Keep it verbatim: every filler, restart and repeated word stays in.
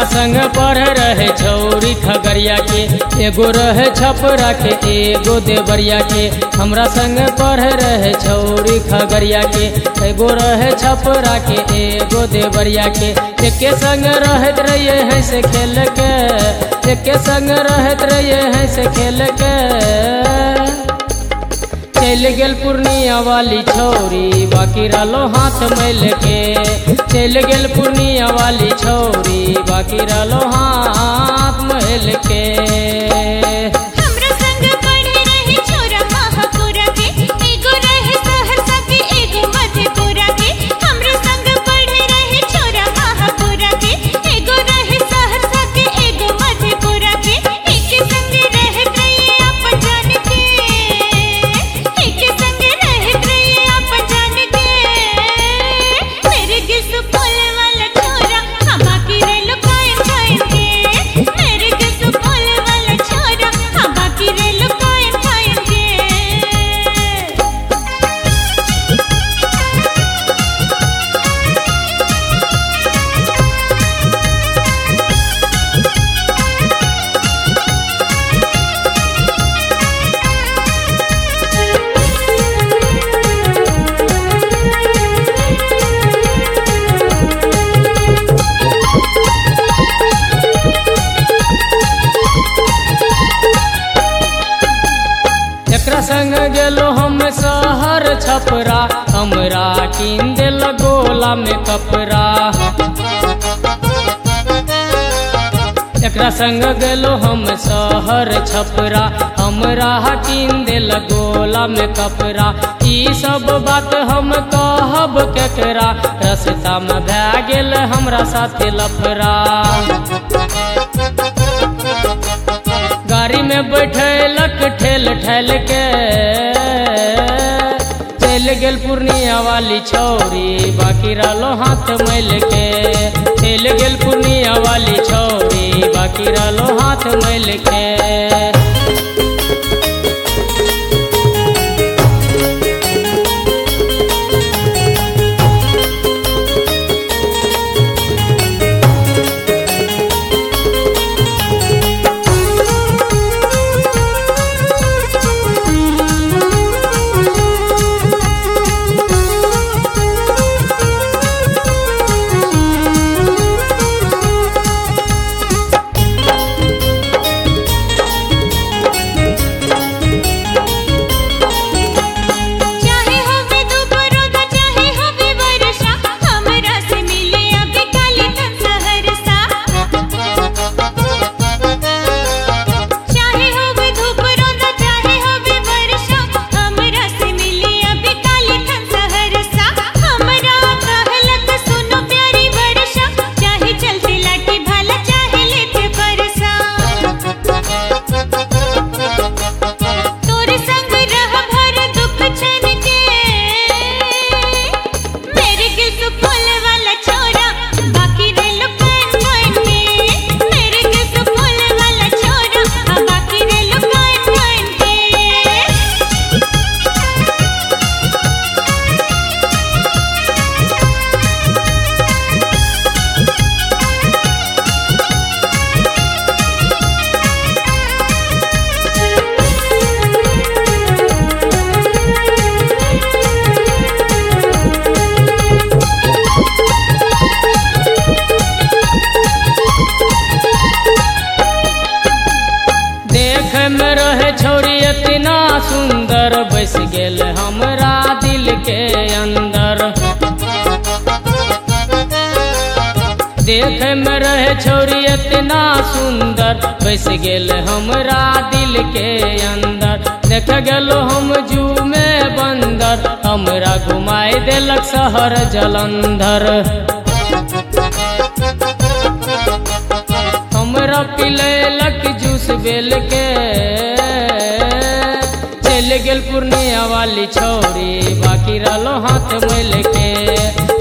हमरा संग पढ़ रहे छौरी खगड़िया के, एगो रहे छपरा के एगो देवरिया के। हमरा संग पढ़ रहे छौरी खगड़िया के, एगो रहे छपरा के एगो देवरिया के। एके संग रहत रहिए हैं से खेल के, एके संग रहत रहिए हैं से खेल के। चल गेल पूर्णिया वाली छौरी बाकी रहलो हाथ मैल के, चल गेल पूर्णिया वाली छौरी बाकी रहलो हाथ मैल के। हमरा संग पढ़े रहे छोरा महापुरा के, एगो रहे सहरसा के एगो मधेपुरा के। हमरा संग पढ़े रहे छोरा महापुरा के, एगो रहे सहरसा के एगो मधेपुरा के। एके संग रहत रहिए अपन जान के, एके संग रहत रहिए अपन जान के। मेरे गिल सुपौल वाला छोरा हम बाकी रहलो कायम कायम के, मेरे गिल सुपौल वाला छोरा हम बाकी रहलो कायम कायम के। एकरा संग गेलो हम शहर छपरा, हमरा कीन देल गोला में कपड़ा। एकरा संग गेलो हम शहर छपरा, हमरा कीन देल गोला में कपड़ा। ई सब बात हम कहब केकरा, रास्ता में भए गेल हमरा साथे लफड़ा। गाड़ी में बैठलक ठेल ठेल के, चल गेल पूर्णिया वाली छौरी बाकी रहलो हाथ मैल के। चल गेल पूर्णिया वाली छौरी बाकी रहलो हाथ मैल के। चाहे होवे दोपहरों चाहे होवे वर्षा, हमरा से मिले अभी काली तन सहरसा। चाहे होवे दोपहरों चाहे होवे वर्षा, हमरा से मिले अभी काली तन सहरसा। हमरा कहलक सुनो प्यारी वर्षा, चाहे चलते लाठी भाला चाहे लेते बरसा। तोरे संग रह भर दुख छन के, मेरे गिल सुपौल वाला छोरा बाकी रहलो कायम कायम के। मेरे गिल सुपौल वाला छोरा हम बाकी रहलो कायम कायम के। देख में रहे छौरी इतना सुंदर, बस गेल हमरा दिल के अंदर। देख में रहे छौरी इतना सुंदर, बस गेल हमरा दिल के अंदर। देख गेलो हम जू में बंदर, हमरा घुमाए देलक शहर जलंधर। हमरा पिलेलक जूस बेल के, चल गेल पूर्णिया वाली छौरी बाकी रहलो हाथ मैल के।